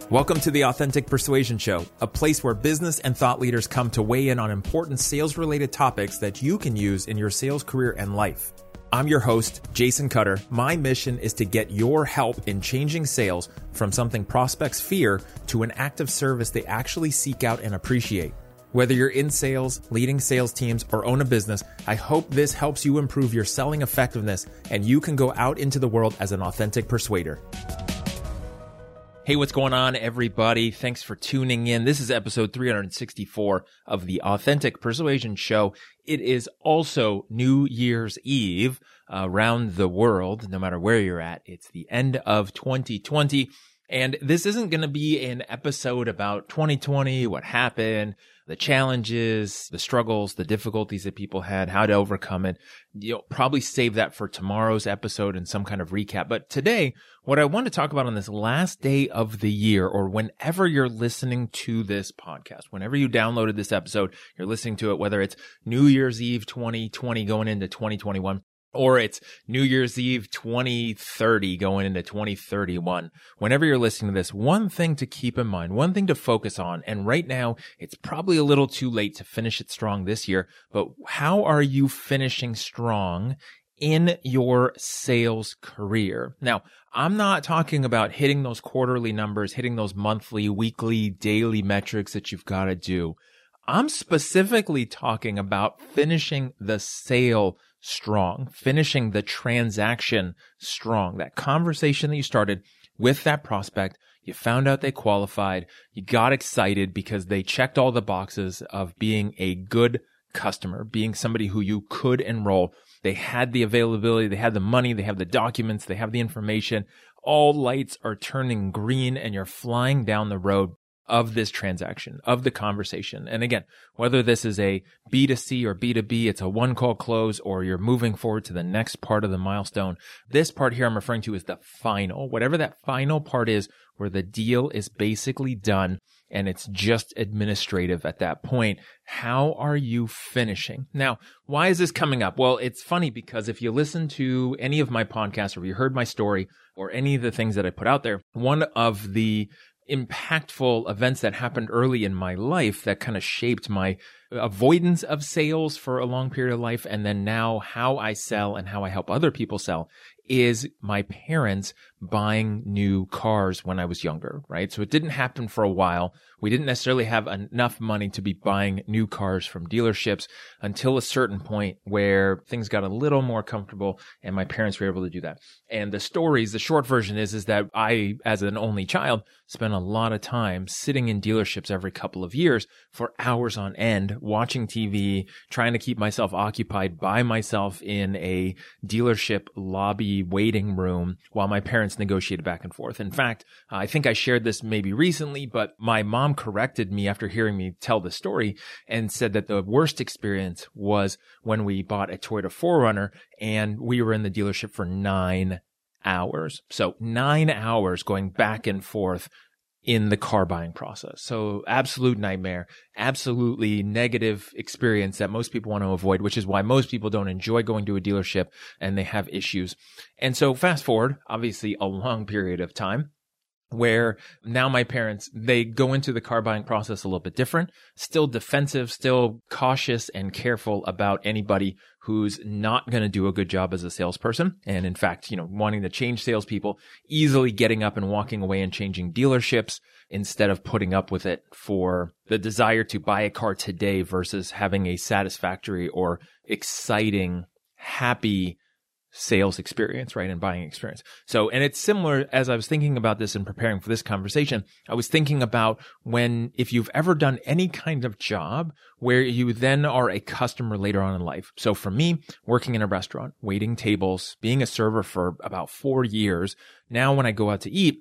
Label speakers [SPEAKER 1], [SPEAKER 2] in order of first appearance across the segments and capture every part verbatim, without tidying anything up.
[SPEAKER 1] Welcome to the Authentic Persuasion Show, a place where business and thought leaders come to weigh in on important sales-related topics that you can use in your sales career and life. I'm your host, Jason Cutter. My mission is to get your help in changing sales from something prospects fear to an act of service they actually seek out and appreciate. Whether you're in sales, leading sales teams, or own a business, I hope this helps you improve your selling effectiveness and you can go out into the world as an authentic persuader. Hey, what's going on, everybody? Thanks for tuning in. This is episode three hundred sixty-four of the Authentic Persuasion Show. It is also New Year's Eve around the world, no matter where you're at. It's the end of twenty twenty. And this isn't going to be an episode about twenty twenty, what happened, the challenges, the struggles, the difficulties that people had, how to overcome it. You'll probably save that for tomorrow's episode and some kind of recap. But today, what I want to talk about on this last day of the year, or whenever you're listening to this podcast, whenever you downloaded this episode, you're listening to it, whether it's New Year's Eve twenty twenty going into twenty twenty-one, or it's New Year's Eve twenty thirty going into twenty thirty-one. Whenever you're listening to this, one thing to keep in mind, one thing to focus on, and right now, it's probably a little too late to finish it strong this year, but how are you finishing strong in your sales career? Now, I'm not talking about hitting those quarterly numbers, hitting those monthly, weekly, daily metrics that you've got to do. I'm specifically talking about finishing the sale strong, finishing the transaction strong. That conversation that you started with that prospect, you found out they qualified, you got excited because they checked all the boxes of being a good customer, being somebody who you could enroll. They had the availability, they had the money, they have the documents, they have the information. All lights are turning green and you're flying down the road of this transaction, of the conversation. And again, whether this is a B two C or B two B, it's a one-call close, or you're moving forward to the next part of the milestone. This part here I'm referring to is the final, whatever that final part is, where the deal is basically done and it's just administrative at that point. How are you finishing? Now, why is this coming up? Well, it's funny because if you listen to any of my podcasts, or you heard my story, or any of the things that I put out there, one of the impactful events that happened early in my life that kind of shaped my avoidance of sales for a long period of life, and then now how I sell and how I help other people sell, is my parents buying new cars when I was younger, right? So it didn't happen for a while. We didn't necessarily have enough money to be buying new cars from dealerships until a certain point where things got a little more comfortable and my parents were able to do that. And the stories, the short version is, is that I, as an only child, spent a lot of time sitting in dealerships every couple of years for hours on end, watching T V, trying to keep myself occupied by myself in a dealership lobby waiting room while my parents negotiated back and forth. In fact, I think I shared this maybe recently, but my mom corrected me after hearing me tell the story and said that the worst experience was when we bought a Toyota four runner and we were in the dealership for nine hours. So nine hours going back and forth in the car buying process. So absolute nightmare, absolutely negative experience that most people want to avoid, which is why most people don't enjoy going to a dealership and they have issues. And so fast forward, obviously a long period of time, where now my parents, they go into the car buying process a little bit different, still defensive, still cautious and careful about anybody who's not going to do a good job as a salesperson. And in fact, you know, wanting to change salespeople, easily getting up and walking away and changing dealerships instead of putting up with it for the desire to buy a car today versus having a satisfactory or exciting, happy sales experience, right? And buying experience. So, and it's similar as I was thinking about this and preparing for this conversation, I was thinking about when, if you've ever done any kind of job where you then are a customer later on in life. So for me, working in a restaurant, waiting tables, being a server for about four years. Now when I go out to eat,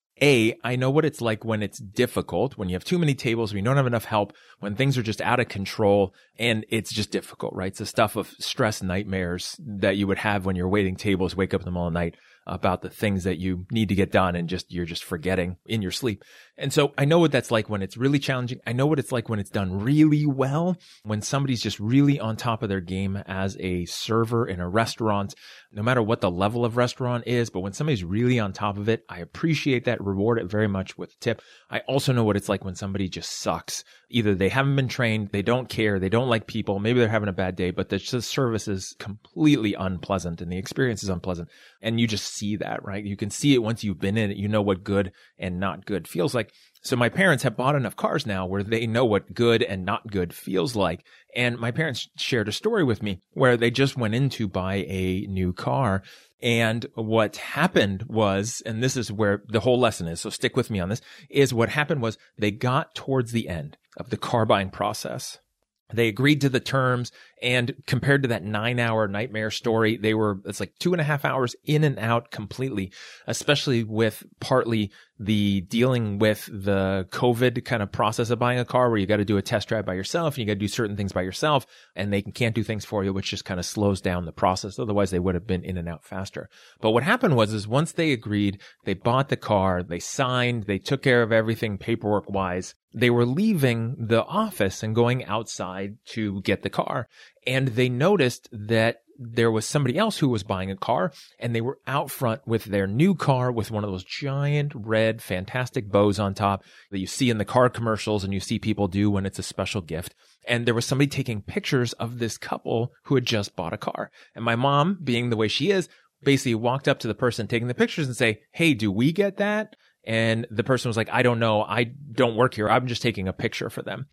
[SPEAKER 1] A, I know what it's like when it's difficult, when you have too many tables, when you don't have enough help, when things are just out of control and it's just difficult, right? It's the stuff of stress nightmares that you would have when you're waiting tables, wake up in the middle of the night. about the things that you need to get done and just you're just forgetting in your sleep. And so I know what that's like when it's really challenging. I know what it's like when it's done really well, when somebody's just really on top of their game as a server in a restaurant, no matter what the level of restaurant is. But when somebody's really on top of it, I appreciate that, reward it very much with a tip. I also know what it's like when somebody just sucks. Either they haven't been trained, they don't care, they don't like people, maybe they're having a bad day, but the service is completely unpleasant and the experience is unpleasant. And you just see that, right? You can see it once you've been in it. You know what good and not good feels like. So my parents have bought enough cars now where they know what good and not good feels like. And my parents shared a story with me where they just went in to buy a new car. And what happened was, and this is where the whole lesson is, so stick with me on this, is what happened was they got towards the end of the car buying process. They agreed to the terms, and compared to that nine hour nightmare story, they were, it's like two and a half hours in and out completely, especially with partly the dealing with the COVID kind of process of buying a car where you got to do a test drive by yourself and you got to do certain things by yourself and they can't do things for you, which just kind of slows down the process. Otherwise they would have been in and out faster. But what happened was, is once they agreed, they bought the car, they signed, they took care of everything paperwork wise. They were leaving the office and going outside to get the car. And they noticed that there was somebody else who was buying a car, and they were out front with their new car with one of those giant red fantastic bows on top that you see in the car commercials and you see people do when it's a special gift. And there was somebody taking pictures of this couple who had just bought a car. And my mom, being the way she is, basically walked up to the person taking the pictures and say, "Hey, do we get that?" And the person was like, "I don't know. I don't work here. I'm just taking a picture for them."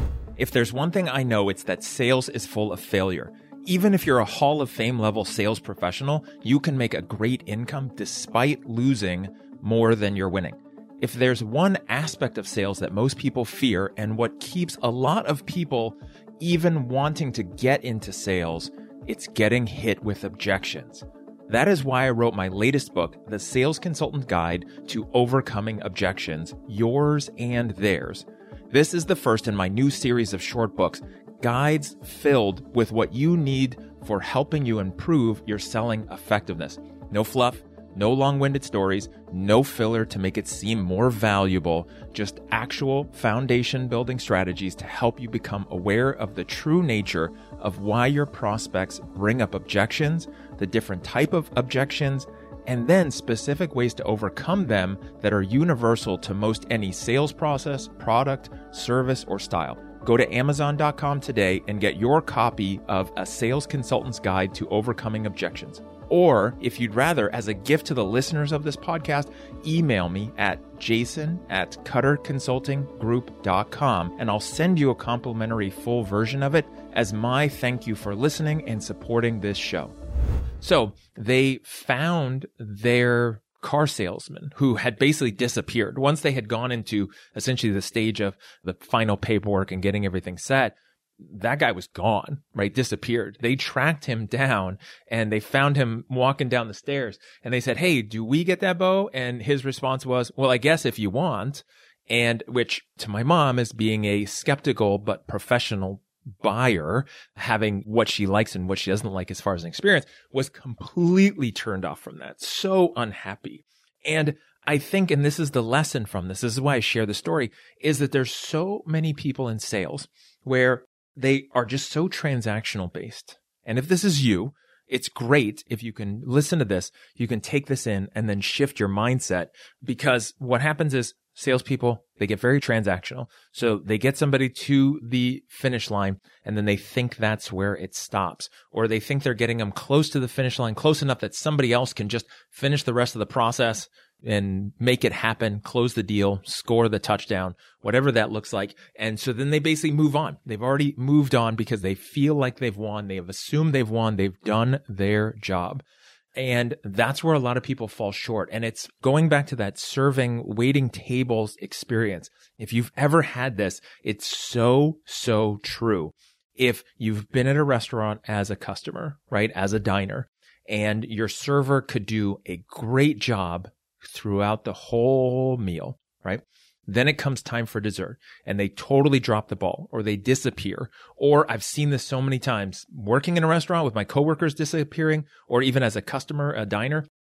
[SPEAKER 1] If there's one thing I know, it's that sales is full of failure. Even if you're a Hall of Fame level sales professional, you can make a great income despite losing more than you're winning. If there's one aspect of sales that most people fear and what keeps a lot of people even wanting to get into sales, it's getting hit with objections. That is why I wrote my latest book, The Sales Consultant Guide to Overcoming Objections, Yours and Theirs. This is the first in my new series of short books, guides filled with what you need for helping you improve your selling effectiveness. No fluff, no long-winded stories, no filler to make it seem more valuable, just actual foundation-building strategies to help you become aware of the true nature of why your prospects bring up objections, the different type of objections, and then specific ways to overcome them that are universal to most any sales process, product, service, or style. Go to amazon dot com today and get your copy of A Sales Consultant's Guide to Overcoming Objections. Or, if you'd rather, as a gift to the listeners of this podcast, email me at jason at cutter consulting group dot com, and I'll send you a complimentary full version of it as my thank you for listening and supporting this show. So, they found their car salesman who had basically disappeared. Once they had gone into essentially the stage of the final paperwork and getting everything set, that guy was gone, right? Disappeared. They tracked him down and they found him walking down the stairs and they said, "Hey, do we get that bow?" And his response was, "Well, I guess if you want." And which to my mom, as being a skeptical but professional buyer, having what she likes and what she doesn't like as far as an experience, was completely turned off from that. So unhappy. And I think, and this is the lesson from this, this is why I share the story, is that there's so many people in sales where they are just so transactional based. And if this is you, it's great if you can listen to this, you can take this in and then shift your mindset, because what happens is salespeople, they get very transactional. So they get somebody to the finish line and then they think that's where it stops. Or they think they're getting them close to the finish line, close enough that somebody else can just finish the rest of the process and make it happen, close the deal, score the touchdown, whatever that looks like. And so then they basically move on. They've already moved on because they feel like they've won. They have assumed they've won. They've done their job. And that's where a lot of people fall short. And it's going back to that serving, waiting tables experience. If you've ever had this, it's so, so true. If you've been at a restaurant as a customer, right, as a diner, and your server could do a great job throughout the whole meal, right? Then it comes time for dessert and they totally drop the ball or they disappear. Or I've seen this so many times working in a restaurant with my coworkers disappearing, or even as a customer, a diner,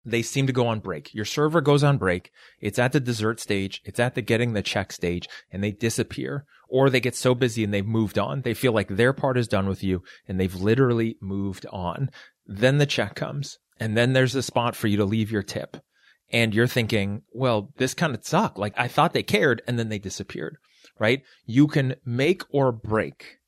[SPEAKER 1] they seem to go on break. Your server goes on break. It's at the dessert stage. It's at the getting the check stage, and they disappear. Or they get so busy and they've moved on. They feel like their part is done with you and they've literally moved on. Then the check comes, and then there's a spot for you to leave your tip. And you're thinking, well, this kind of sucked. Like, I thought they cared, and then they disappeared, right? You can make or break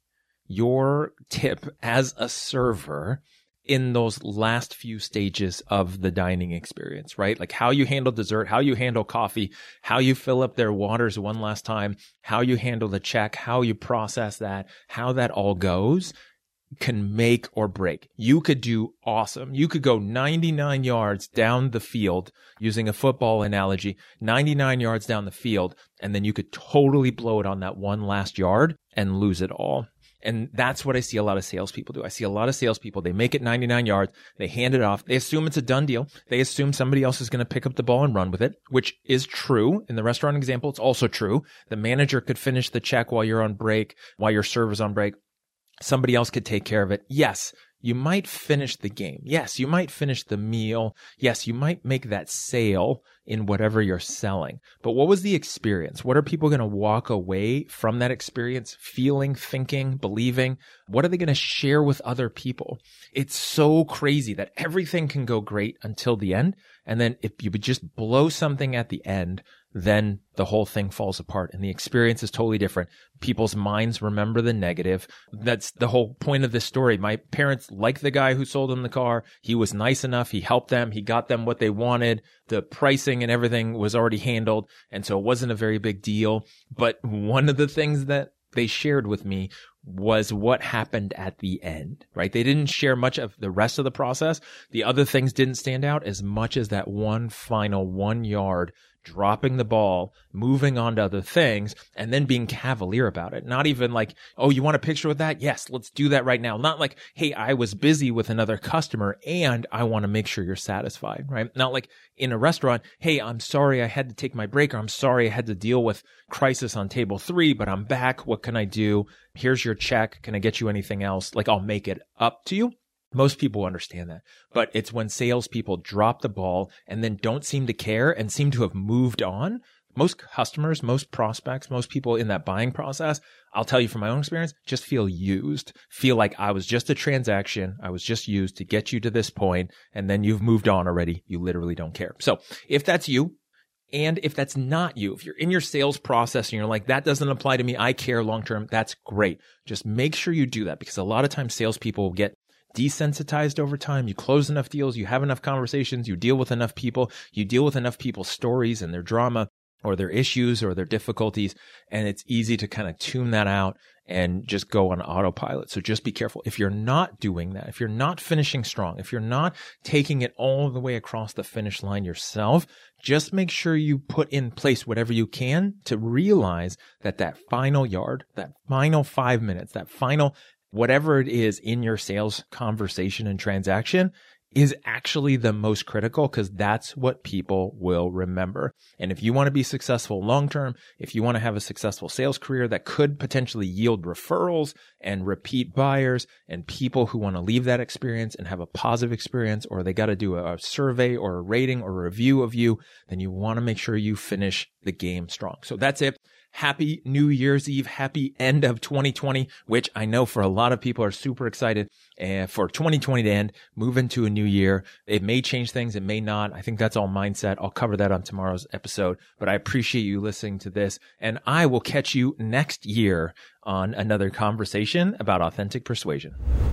[SPEAKER 1] your tip as a server in those last few stages of the dining experience, right? Like how you handle dessert, how you handle coffee, how you fill up their waters one last time, how you handle the check, how you process that, how that all goes can make or break. You could do awesome. You could go ninety-nine yards down the field, using a football analogy, ninety-nine yards down the field, and then you could totally blow it on that one last yard and lose it all. And that's what I see a lot of salespeople do. I see a lot of salespeople, they make it ninety-nine yards, they hand it off, they assume it's a done deal, they assume somebody else is going to pick up the ball and run with it, which is true. In the restaurant example, it's also true. The manager could finish the check while you're on break, while your server's on break. Somebody else could take care of it. Yes, you might finish the game. Yes, you might finish the meal. Yes, you might make that sale in whatever you're selling. But what was the experience? What are people going to walk away from that experience feeling, thinking, believing? What are they going to share with other people? It's so crazy that everything can go great until the end. And then if you would just blow something at the end, then the whole thing falls apart and the experience is totally different. People's minds remember the negative. That's the whole point of this story. My parents liked the guy who sold them the car. He was nice enough. He helped them. He got them what they wanted. The pricing and everything was already handled. And so it wasn't a very big deal. But one of the things that they shared with me was what happened at the end, right? They didn't share much of the rest of the process. The other things didn't stand out as much as that one final one yard dropping the ball, moving on to other things, and then being cavalier about it. Not even like, oh, you want a picture with that? Yes, let's do that right now. Not like, hey, I was busy with another customer and I want to make sure you're satisfied, right? Not like in a restaurant, hey, I'm sorry I had to take my break, or I'm sorry I had to deal with crisis on table three, but I'm back. What can I do? Here's your check. Can I get you anything else? Like, I'll make it up to you. Most people understand that, but it's when salespeople drop the ball and then don't seem to care and seem to have moved on. Most customers, most prospects, most people in that buying process, I'll tell you from my own experience, just feel used, feel like I was just a transaction. I was just used to get you to this point, and then you've moved on already. You literally don't care. So if that's you, and if that's not you, if you're in your sales process and you're like, that doesn't apply to me, I care long-term, that's great. Just make sure you do that, because a lot of times salespeople get desensitized over time. You close enough deals, you have enough conversations, you deal with enough people, you deal with enough people's stories and their drama or their issues or their difficulties, and it's easy to kind of tune that out and just go on autopilot. So just be careful. If you're not doing that, if you're not finishing strong, if you're not taking it all the way across the finish line yourself, just make sure you put in place whatever you can to realize that that final yard, that final five minutes, that final whatever it is in your sales conversation and transaction is actually the most critical, because that's what people will remember. And if you want to be successful long-term, if you want to have a successful sales career that could potentially yield referrals and repeat buyers and people who want to leave that experience and have a positive experience, or they got to do a survey or a rating or a review of you, then you want to make sure you finish the game strong. So that's it. Happy New Year's Eve. Happy end of twenty twenty, which I know for a lot of people are super excited uh, for twenty twenty to end, move into a new year. It may change things. It may not. I think that's all mindset. I'll cover that on tomorrow's episode, but I appreciate you listening to this, and I will catch you next year on another conversation about authentic persuasion.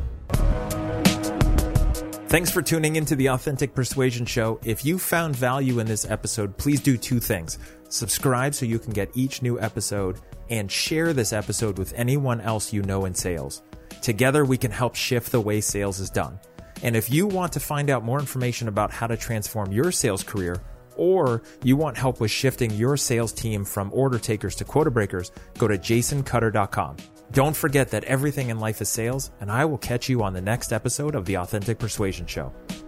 [SPEAKER 1] Thanks for tuning into the Authentic Persuasion Show. If you found value in this episode, please do two things. Subscribe so you can get each new episode, and share this episode with anyone else you know in sales. Together, we can help shift the way sales is done. And if you want to find out more information about how to transform your sales career, or you want help with shifting your sales team from order takers to quota breakers, go to jason cutter dot com. Don't forget that everything in life is sales, and I will catch you on the next episode of the Authentic Persuasion Show.